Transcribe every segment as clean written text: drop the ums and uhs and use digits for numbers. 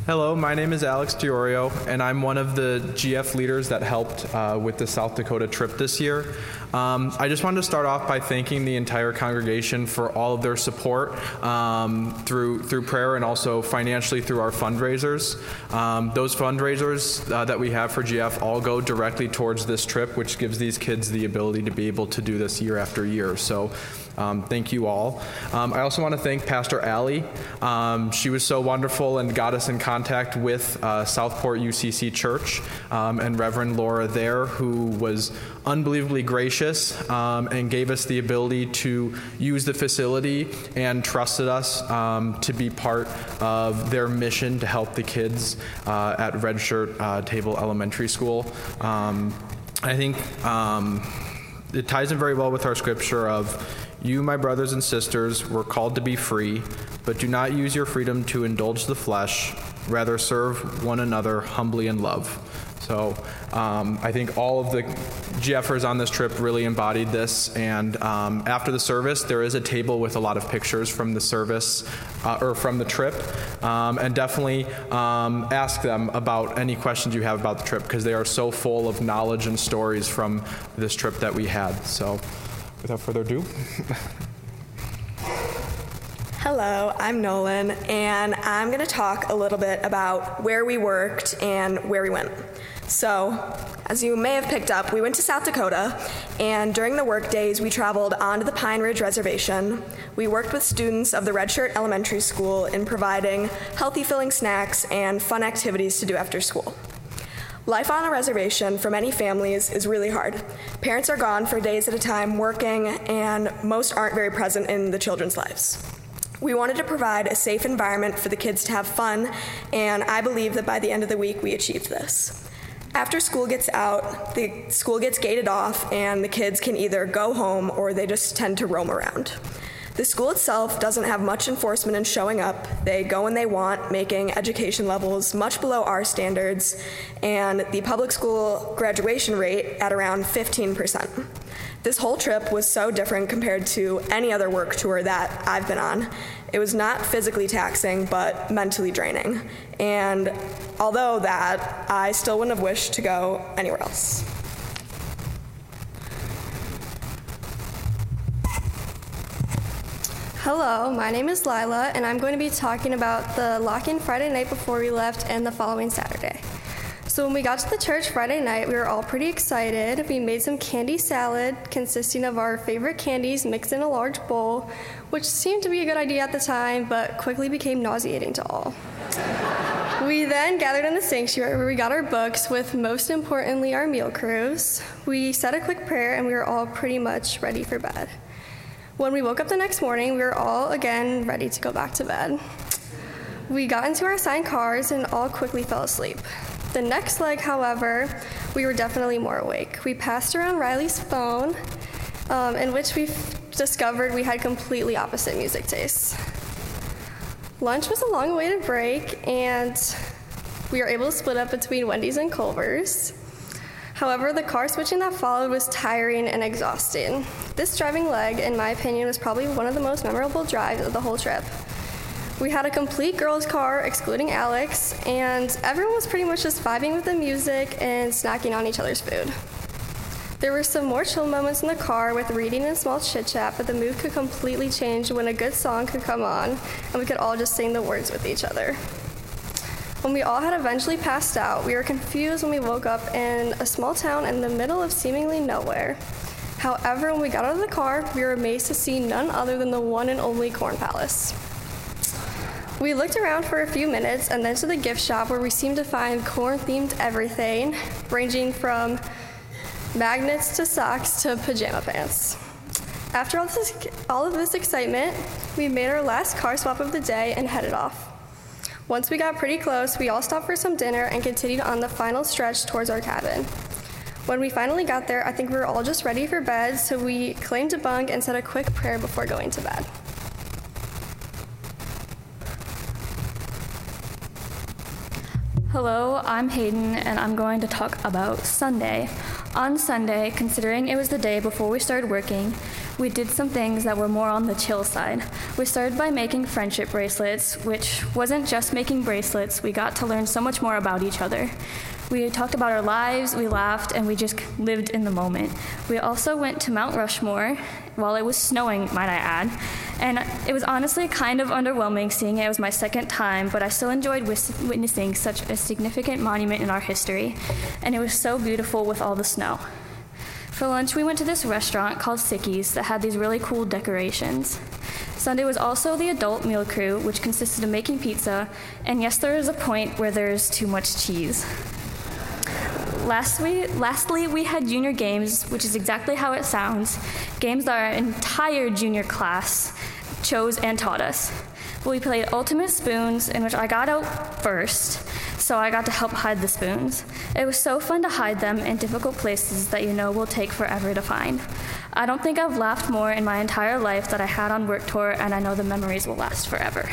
Hello, my name is Alex Diorio, and I'm one of the GF leaders that helped with the South Dakota trip this year. I just wanted to start off by thanking the entire congregation for all of their support through prayer and also financially through our fundraisers. Those fundraisers that we have for GF all go directly towards this trip, which gives these kids the ability to be able to do this year after year. So thank you all. I also want to thank Pastor Allie. She was so wonderful and got us in contact with Southport UCC Church and Reverend Laura there, who was unbelievably gracious and gave us the ability to use the facility and trusted us to be part of their mission to help the kids at Red Shirt Table Elementary School. I think it ties in very well with our scripture of, "You, my brothers and sisters, were called to be free, but do not use your freedom to indulge the flesh. Rather serve one another humbly in love." So I think all of the GFers on this trip really embodied this. And after the service, there is a table with a lot of pictures from the service or from the trip. And definitely ask them about any questions you have about the trip, because they are so full of knowledge and stories from this trip that we had. So without further ado. Hello, I'm Nolan, and I'm going to talk a little bit about where we worked and where we went. So, as you may have picked up, we went to South Dakota, and during the work days, we traveled onto the Pine Ridge Reservation. We worked with students of the Red Shirt Elementary School in providing healthy filling snacks and fun activities to do after school. Life on a reservation for many families is really hard. Parents are gone for days at a time working, and most aren't very present in the children's lives. We wanted to provide a safe environment for the kids to have fun, and I believe that by the end of the week, we achieved this. After school gets out, the school gets gated off, and the kids can either go home or they just tend to roam around. The school itself doesn't have much enforcement in showing up. They go when they want, making education levels much below our standards, and the public school graduation rate at around 15%. This whole trip was so different compared to any other work tour that I've been on. It was not physically taxing, but mentally draining. And although that, I still wouldn't have wished to go anywhere else. Hello, my name is Lila, and I'm going to be talking about the lock-in Friday night before we left and the following Saturday. So when we got to the church Friday night, we were all pretty excited. We made some candy salad consisting of our favorite candies mixed in a large bowl, which seemed to be a good idea at the time, but quickly became nauseating to all. We then gathered in the sanctuary where we got our books with, most importantly, our meal crews. We said a quick prayer, and we were all pretty much ready for bed. When we woke up the next morning, we were all again ready to go back to bed. We got into our assigned cars and all quickly fell asleep. The next leg, however, we were definitely more awake. We passed around Riley's phone, in which we discovered we had completely opposite music tastes. Lunch was a long-awaited break, and we were able to split up between Wendy's and Culver's. However, the car switching that followed was tiring and exhausting. This driving leg, in my opinion, was probably one of the most memorable drives of the whole trip. We had a complete girls' car, excluding Alex, and everyone was pretty much just vibing with the music and snacking on each other's food. There were some more chill moments in the car with reading and small chit-chat, but the mood could completely change when a good song could come on, and we could all just sing the words with each other. When we all had eventually passed out, we were confused when we woke up in a small town in the middle of seemingly nowhere. However, when we got out of the car, we were amazed to see none other than the one and only Corn Palace. We looked around for a few minutes and then to the gift shop, where we seemed to find corn-themed everything, ranging from magnets to socks to pajama pants. After all of this excitement, we made our last car swap of the day and headed off. Once we got pretty close, we all stopped for some dinner and continued on the final stretch towards our cabin. When we finally got there, I think we were all just ready for bed, so we claimed a bunk and said a quick prayer before going to bed. Hello, I'm Hayden, and I'm going to talk about Sunday. On Sunday, considering it was the day before we started working, We did some things that were more on the chill side. We started by making friendship bracelets, which wasn't just making bracelets. We got to learn so much more about each other. We talked about our lives, we laughed, and we just lived in the moment. We also went to Mount Rushmore while it was snowing, might I add. And it was honestly kind of underwhelming seeing it was my second time, but I still enjoyed witnessing such a significant monument in our history. And it was so beautiful with all the snow. For lunch, we went to this restaurant called Sicky's that had these really cool decorations. Sunday was also the adult meal crew, which consisted of making pizza, and yes, there is a point where there's too much cheese. Lastly, we had junior games, which is exactly how it sounds, games that our entire junior class chose and taught us. We played Ultimate Spoons, in which I got out first, so I got to help hide the spoons. It was so fun to hide them in difficult places that you know will take forever to find. I don't think I've laughed more in my entire life that I had on work tour, and I know the memories will last forever.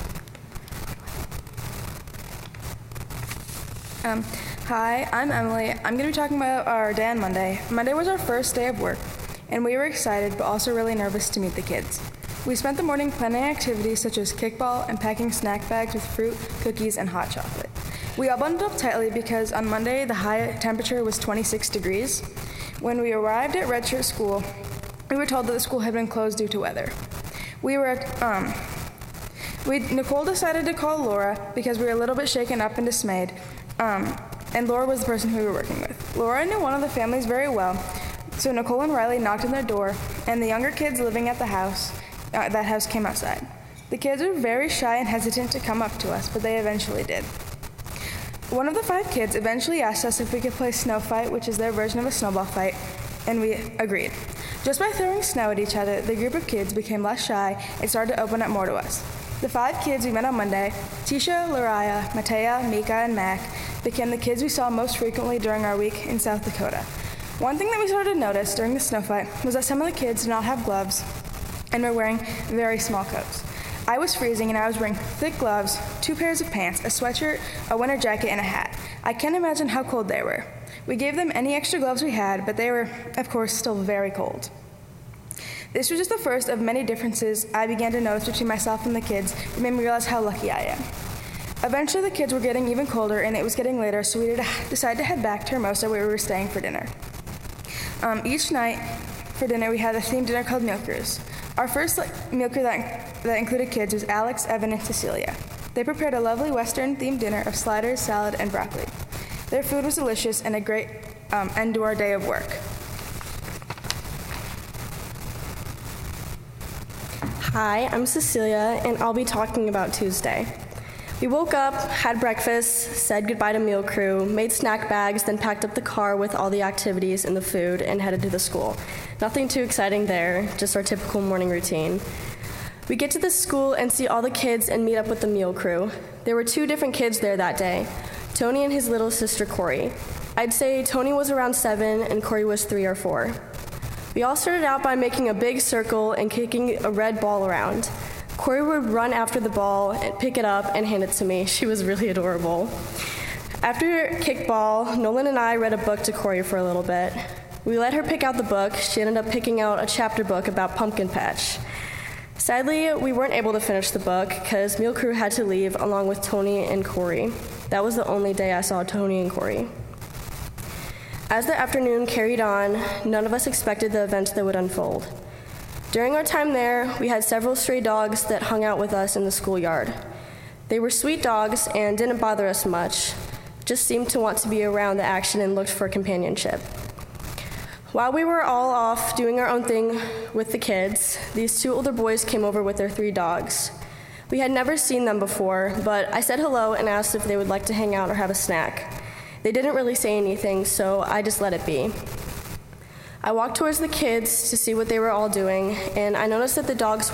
Hi, I'm Emily. I'm going to be talking about our day on Monday. Monday was our first day of work, and we were excited but also really nervous to meet the kids. We spent the morning planning activities such as kickball and packing snack bags with fruit, cookies, and hot chocolate. We all bundled up tightly because on Monday the high temperature was 26 degrees. When we arrived at Red Shirt School, we were told that the school had been closed due to weather. Nicole decided to call Laura because we were a little bit shaken up and dismayed. And Laura was the person who we were working with. Laura knew one of the families very well, so Nicole and Riley knocked on their door, and the younger kids living at that house came outside. The kids were very shy and hesitant to come up to us, but they eventually did. One of the 5 kids eventually asked us if we could play Snow Fight, which is their version of a snowball fight, and we agreed. Just by throwing snow at each other, the group of kids became less shy and started to open up more to us. The 5 kids we met on Monday, Tisha, Lariah, Matea, Mika, and Mac, became the kids we saw most frequently during our week in South Dakota. One thing that we started to notice during the snow fight was that some of the kids did not have gloves and were wearing very small coats. I was freezing and I was wearing thick gloves, 2 pairs of pants, a sweatshirt, a winter jacket, and a hat. I can't imagine how cold they were. We gave them any extra gloves we had, but they were, of course, still very cold. This was just the first of many differences I began to notice between myself and the kids that made me realize how lucky I am. Eventually, the kids were getting even colder and it was getting later, so we decided to head back to Hermosa where we were staying for dinner. Each night for dinner, we had a themed dinner called Meal Cruise. Our first meal crew that included kids was Alex, Evan, and Cecilia. They prepared a lovely Western-themed dinner of sliders, salad, and broccoli. Their food was delicious and a great end to our day of work. Hi, I'm Cecilia, and I'll be talking about Tuesday. We woke up, had breakfast, said goodbye to meal crew, made snack bags, then packed up the car with all the activities and the food and headed to the school. Nothing too exciting there, just our typical morning routine. We get to the school and see all the kids and meet up with the meal crew. There were 2 different kids there that day, Tony and his little sister Corey. I'd say Tony was around 7 and Corey was 3 or 4. We all started out by making a big circle and kicking a red ball around. Corey would run after the ball and pick it up and hand it to me. She was really adorable. After kickball, Nolan and I read a book to Corey for a little bit. We let her pick out the book. She ended up picking out a chapter book about Pumpkin Patch. Sadly, we weren't able to finish the book because meal crew had to leave along with Tony and Corey. That was the only day I saw Tony and Corey. As the afternoon carried on, none of us expected the events that would unfold. During our time there, we had several stray dogs that hung out with us in the schoolyard. They were sweet dogs and didn't bother us much, just seemed to want to be around the action and looked for companionship. While we were all off doing our own thing with the kids, these 2 older boys came over with their 3 dogs. We had never seen them before, but I said hello and asked if they would like to hang out or have a snack. They didn't really say anything, so I just let it be. I walked towards the kids to see what they were all doing, and I noticed that the dogs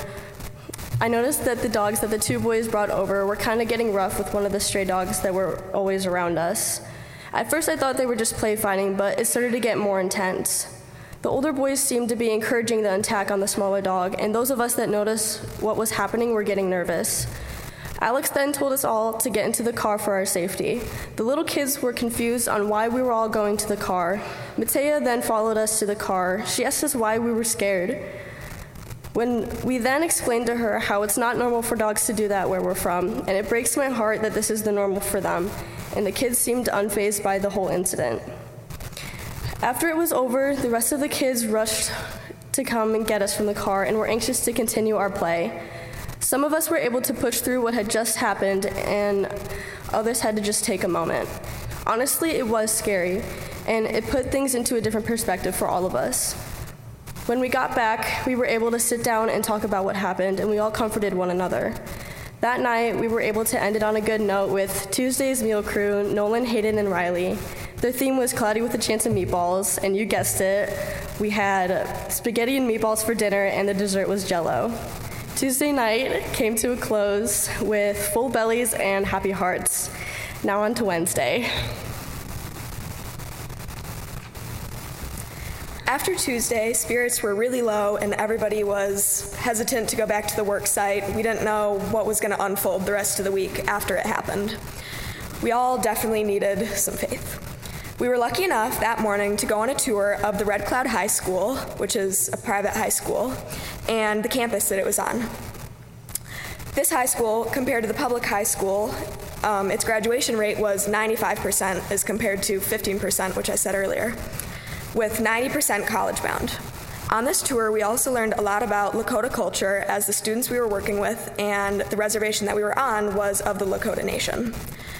that the 2 boys brought over were kind of getting rough with one of the stray dogs that were always around us. At first I thought they were just play fighting, but it started to get more intense. The older boys seemed to be encouraging the attack on the smaller dog, and those of us that noticed what was happening were getting nervous. Alex then told us all to get into the car for our safety. The little kids were confused on why we were all going to the car. Matea then followed us to the car. She asked us why we were scared. When we then explained to her how it's not normal for dogs to do that where we're from, and it breaks my heart that this is the normal for them, and the kids seemed unfazed by the whole incident. After it was over, the rest of the kids rushed to come and get us from the car and were anxious to continue our play. Some of us were able to push through what had just happened, and others had to just take a moment. Honestly, it was scary, and it put things into a different perspective for all of us. When we got back, we were able to sit down and talk about what happened, and we all comforted one another. That night, we were able to end it on a good note with Tuesday's meal crew, Nolan, Hayden, and Riley. Their theme was Cloudy with a Chance of Meatballs, and you guessed it, we had spaghetti and meatballs for dinner, and the dessert was Jell-O. Tuesday night came to a close with full bellies and happy hearts. Now on to Wednesday. After Tuesday, spirits were really low and everybody was hesitant to go back to the work site. We didn't know what was going to unfold the rest of the week after it happened. We all definitely needed some faith. We were lucky enough that morning to go on a tour of the Red Cloud High School, which is a private high school, and the campus that it was on. This high school, compared to the public high school, its graduation rate was 95% as compared to 15%, which I said earlier, with 90% college-bound. On this tour, we also learned a lot about Lakota culture as the students we were working with and the reservation that we were on was of the Lakota Nation.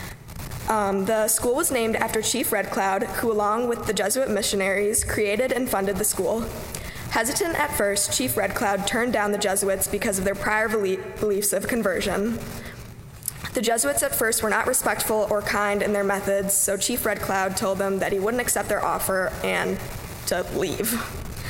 The school was named after Chief Red Cloud, who along with the Jesuit missionaries created and funded the school. Hesitant at first, Chief Red Cloud turned down the Jesuits because of their prior beliefs of conversion. The Jesuits at first were not respectful or kind in their methods, so Chief Red Cloud told them that he wouldn't accept their offer and to leave.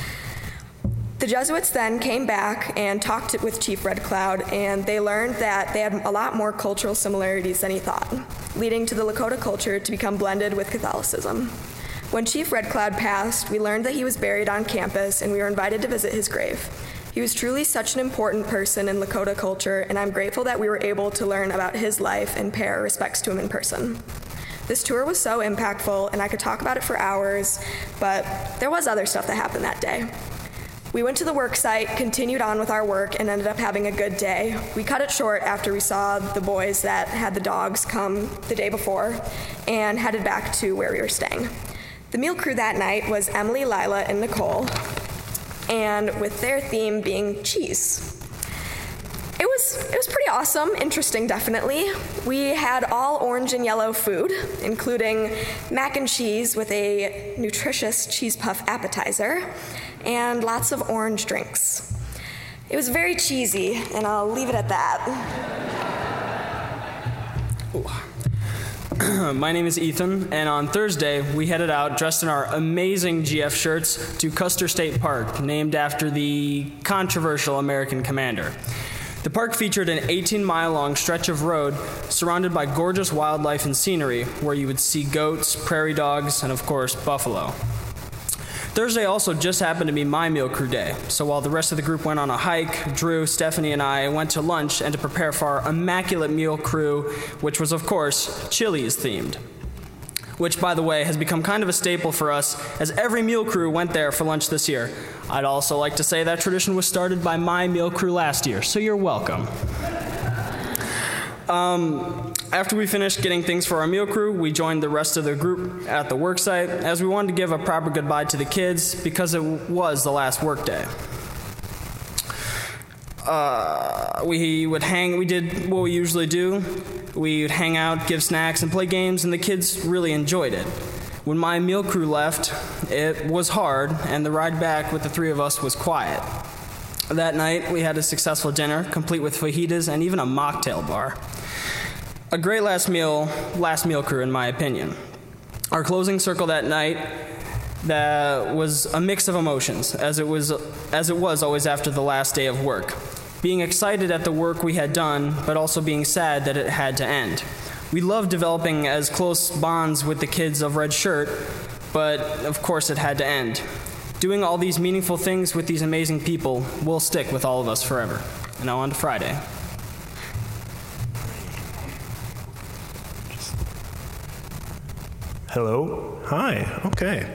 The Jesuits then came back and talked with Chief Red Cloud, and they learned that they had a lot more cultural similarities than he thought, leading to the Lakota culture to become blended with Catholicism. When Chief Red Cloud passed, we learned that he was buried on campus, and we were invited to visit his grave. He was truly such an important person in Lakota culture, and I'm grateful that we were able to learn about his life and pay our respects to him in person. This tour was so impactful, and I could talk about it for hours, but there was other stuff that happened that day. We went to the work site, continued on with our work, and ended up having a good day. We cut it short after we saw the boys that had the dogs come the day before and headed back to where we were staying. The meal crew that night was Emily, Lila, and Nicole, and with their theme being cheese. It was pretty awesome, interesting definitely. We had all orange and yellow food, including mac and cheese with a nutritious cheese puff appetizer, and lots of orange drinks. It was very cheesy, and I'll leave it at that. My name is Ethan, and on Thursday, we headed out dressed in our amazing GF shirts to Custer State Park, named after the controversial American commander. The park featured an 18-mile-long stretch of road surrounded by gorgeous wildlife and scenery, where you would see goats, prairie dogs, and of course, buffalo. Thursday also just happened to be my meal crew day, so while the rest of the group went on a hike, Drew, Stephanie, and I went to lunch and to prepare for our immaculate meal crew, which was, of course, Chili's themed. Which, by the way, has become kind of a staple for us, as every meal crew went there for lunch this year. I'd also like to say that tradition was started by my meal crew last year, so you're welcome. After we finished getting things for our meal crew, we joined the rest of the group at the work site, as we wanted to give a proper goodbye to the kids because it was the last work day. We did what we usually do. We would hang out, give snacks, and play games, and the kids really enjoyed it. When my meal crew left, it was hard, and the ride back with the three of us was quiet. That night, we had a successful dinner, complete with fajitas and even a mocktail bar. A great last meal crew, in my opinion. Our closing circle that night that was a mix of emotions, as it was always after the last day of work. Being excited at the work we had done, but also being sad that it had to end. We loved developing as close bonds with the kids of Red Shirt, but of course it had to end. Doing all these meaningful things with these amazing people will stick with all of us forever. And now on to Friday. Hello. Hi. Okay.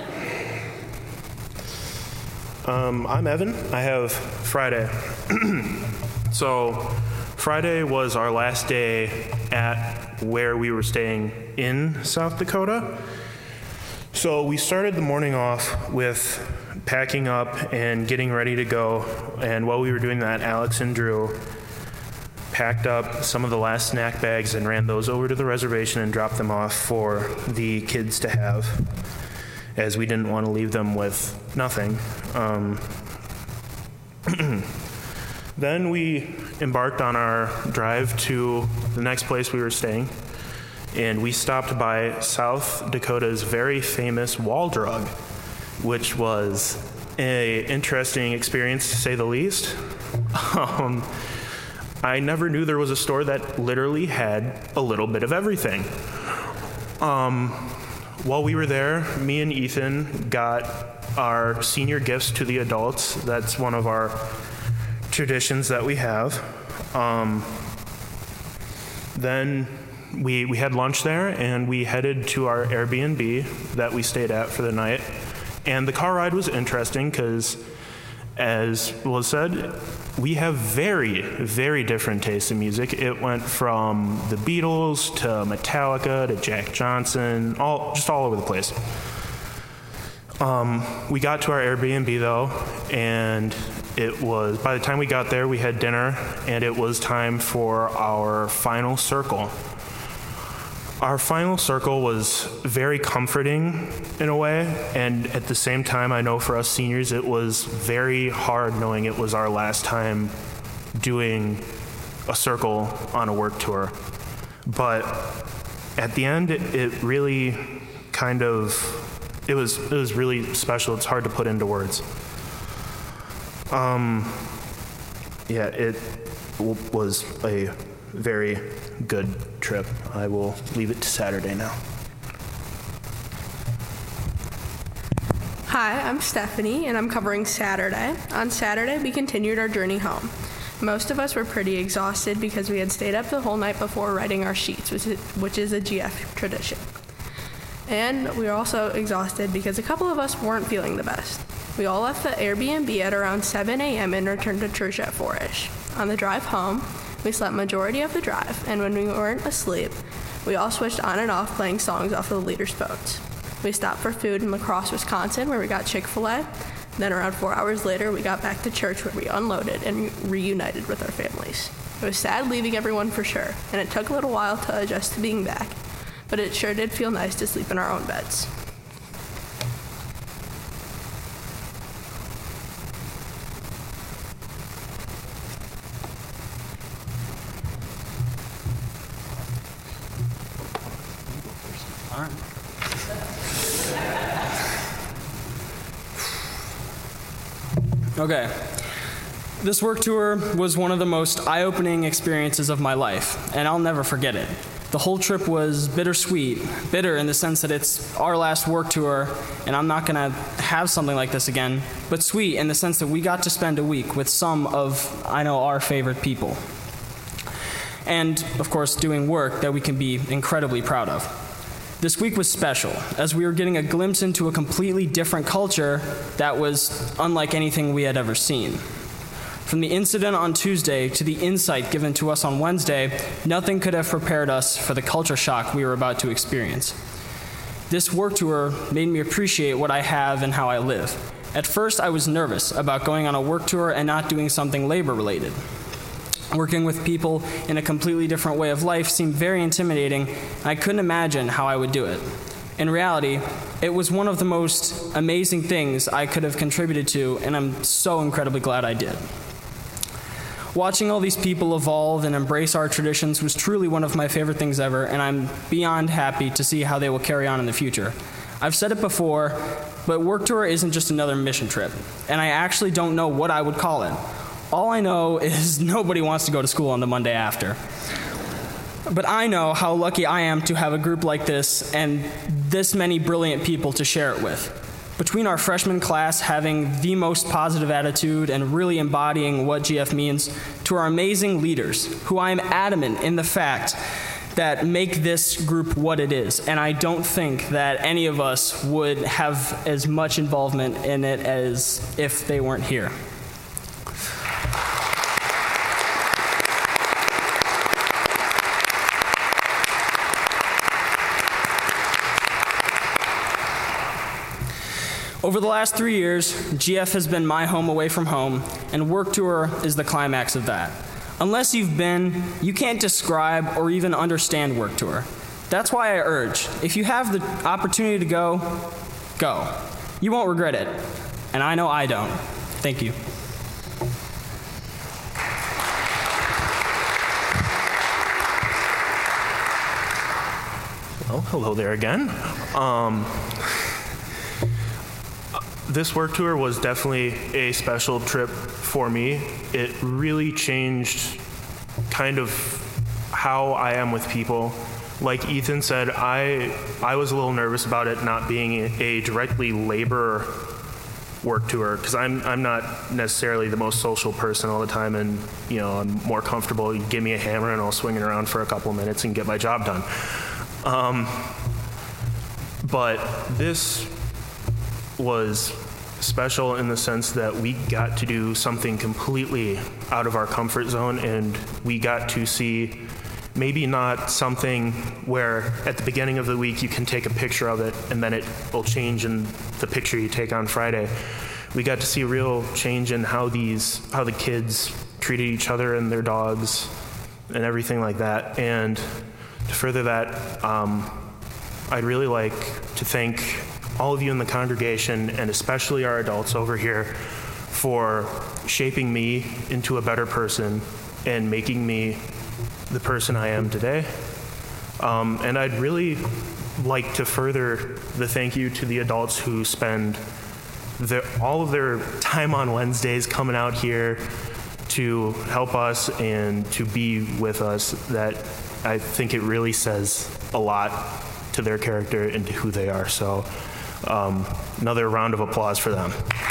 I'm Evan. I have Friday. So Friday was our last day at where we were staying in South Dakota. So we started the morning off with packing up and getting ready to go. And while we were doing that, Alex and Drew packed up some of the last snack bags and ran those over to the reservation and dropped them off for the kids to have, as we didn't want to leave them with nothing. Then we embarked on our drive to the next place we were staying, and we stopped by South Dakota's very famous Wall Drug, which was an interesting experience to say the least. I never knew there was a store that literally had a little bit of everything. While we were there, me and Ethan got our senior gifts to the adults. That's one of our traditions that we have. Then we had lunch there, and we headed to our Airbnb that we stayed at for the night. And the car ride was interesting because, as was said, we have very, very different tastes in music. It went from the Beatles to Metallica to Jack Johnson, all over the place. We got to our Airbnb though, and it was, by the time we got there, we had dinner, and it was time for our final circle. Our final circle was very comforting in a way, and at the same time, I know for us seniors, it was very hard knowing it was our last time doing a circle on a work tour. But at the end, it really kind of, it was really special. It's hard to put into words. Yeah, it was a very good trip. I will leave it to Saturday now. Hi, I'm Stephanie, and I'm covering Saturday. On Saturday, we continued our journey home. Most of us were pretty exhausted because we had stayed up the whole night before writing our sheets, which is a GF tradition. And we were also exhausted because a couple of us weren't feeling the best. We all left the Airbnb at around 7 a.m. and returned to church at 4-ish. On the drive home, we slept majority of the drive, and when we weren't asleep, we all switched on and off playing songs off of the leaders' phones. We stopped for food in La Crosse, Wisconsin, where we got Chick-fil-A. Then around 4 hours later, we got back to church where we unloaded and reunited with our families. It was sad leaving everyone for sure, and it took a little while to adjust to being back, but it sure did feel nice to sleep in our own beds. Okay. This work tour was one of the most eye-opening experiences of my life, and I'll never forget it. The whole trip was bittersweet. Bitter in the sense that it's our last work tour, and I'm not going to have something like this again, but sweet in the sense that we got to spend a week with some of, I know, our favorite people. And, of course, doing work that we can be incredibly proud of. This week was special, as we were getting a glimpse into a completely different culture that was unlike anything we had ever seen. From the incident on Tuesday to the insight given to us on Wednesday, nothing could have prepared us for the culture shock we were about to experience. This work tour made me appreciate what I have and how I live. At first, I was nervous about going on a work tour and not doing something labor-related. Working with people in a completely different way of life seemed very intimidating, and I couldn't imagine how I would do it. In reality, it was one of the most amazing things I could have contributed to, and I'm so incredibly glad I did. Watching all these people evolve and embrace our traditions was truly one of my favorite things ever, and I'm beyond happy to see how they will carry on in the future. I've said it before, but Work Tour isn't just another mission trip, and I actually don't know what I would call it. All I know is nobody wants to go to school on the Monday after. But I know how lucky I am to have a group like this and this many brilliant people to share it with. Between our freshman class having the most positive attitude and really embodying what GF means, to our amazing leaders, who I am adamant in the fact that make this group what it is. And I don't think that any of us would have as much involvement in it as if they weren't here. Over the last 3 years, GF has been my home away from home, and Work Tour is the climax of that. Unless you've been, you can't describe or even understand Work Tour. That's why I urge, if you have the opportunity to go, go. You won't regret it, and I know I don't. Thank you. Well, hello there again. This Work Tour was definitely a special trip for me. It really changed kind of how I am with people. Like Ethan said, I was a little nervous about it not being a directly labor Work Tour, because I'm not necessarily the most social person all the time, and I'm more comfortable. You give me a hammer and I'll swing it around for a couple minutes and get my job done. But this was special in the sense that we got to do something completely out of our comfort zone, and we got to see maybe not something where at the beginning of the week you can take a picture of it and then it will change in the picture you take on Friday. We got to see a real change in how the kids treated each other and their dogs and everything like that. And to further that, I'd really like to thank all of you in the congregation, and especially our adults over here, for shaping me into a better person and making me the person I am today. And I'd really like to further the thank you to the adults who spend all of their time on Wednesdays coming out here to help us and to be with us. That I think it really says a lot to their character and to who they are. So another round of applause for them.